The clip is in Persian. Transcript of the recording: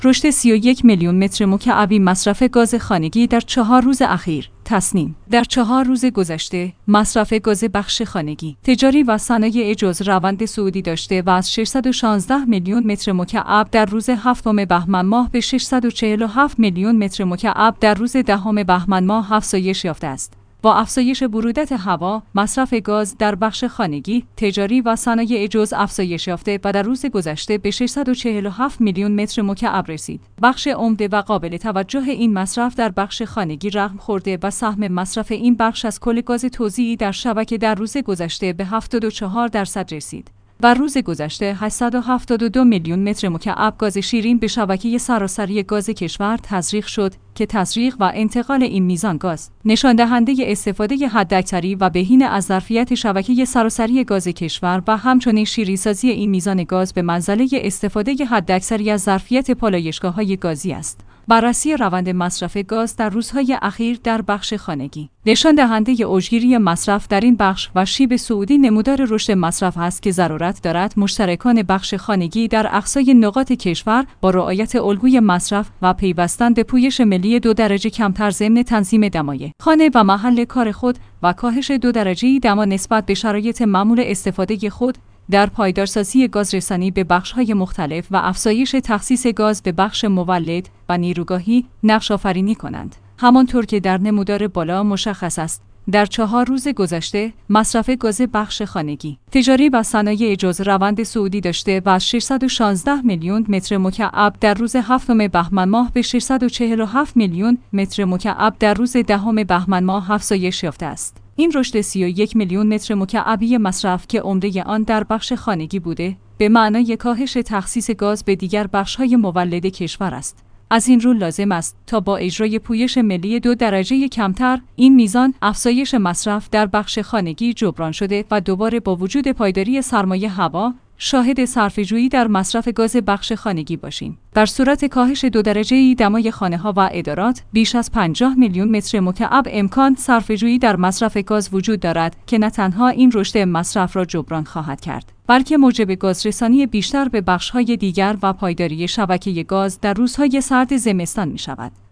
رشد 31 میلیون متر مکعبی مصرف گاز خانگی در 4 روز اخیر. تصنیم: در 4 روز گذشته مصرف گاز بخش خانگی، تجاری و صنایع جز روند صعودی داشته و از 616 میلیون متر مکعب در روز هفتم بهمن ماه به 647 میلیون متر مکعب در روز دهم بهمن ماه افزایش یافته است. با افزایش برودت هوا، مصرف گاز در بخش خانگی، تجاری و صنایع جز افزایش یافته و در روز گذشته به 647 میلیون متر مکعب رسید. بخش عمده و قابل توجه این مصرف در بخش خانگی رقم خورده و سهم مصرف این بخش از کل گاز توزیعی در شبکه در روز گذشته به 74% رسید. و روز گذشته 872 میلیون متر مکعب گاز شیرین به شبکه سراسری گاز کشور تزریق شد که تزریق و انتقال این میزان گاز نشان دهنده استفاده حداکثری و بهینه از ظرفیت شبکه سراسری گاز کشور و همچنین شیری‌سازی این میزان گاز به منزله استفاده حداکثری از ظرفیت پالایشگاه‌های گازی است. بررسی روند مصرف گاز در روزهای اخیر در بخش خانگی نشان دهنده اوجگیری مصرف در این بخش و شیب صعودی نمودار رشد مصرف است که ضرورت دارد مشترکان بخش خانگی در اقصای نقاط کشور با رعایت الگوی مصرف و پیوستن به پویش ملی 2 درجه کمتر ضمن تنظیم دمای خانه و محل کار خود و کاهش 2 درجه دما نسبت به شرایط معمول استفاده خود در پایدارسازی گازرسانی به بخش‌های مختلف و افزایش تخصیص گاز به بخش مولد و نیروگاهی نقش آفرینی کنند. همانطور که در نمودار بالا مشخص است، در 4 روز گذشته مصرف گاز بخش خانگی، تجاری و صنایع جز روند صعودی داشته و از 616 میلیون متر مکعب در روز هفتم بهمن ماه به 647 میلیون متر مکعب در روز دهم بهمن ماه افزایش یافته است. این رشد 31 میلیون متر مکعبی مصرف که عمده آن در بخش خانگی بوده، به معنای کاهش تخصیص گاز به دیگر بخش‌های مولد کشور است. از این رو لازم است تا با اجرای پویش ملی 2 درجه کمتر، این میزان افزایش مصرف در بخش خانگی جبران شده و دوباره با وجود پایداری سرمایه هوا، شاهد صرفه‌جویی در مصرف گاز بخش خانگی باشیم. در صورت کاهش 2 درجه دمای خانه‌ها و ادارات، بیش از 50 میلیون متر مکعب امکان صرفه‌جویی در مصرف گاز وجود دارد که نه تنها این رشد مصرف را جبران خواهد کرد، بلکه موجب گازرسانی بیشتر به بخش‌های دیگر و پایداری شبکه گاز در روزهای سرد زمستان می‌شود.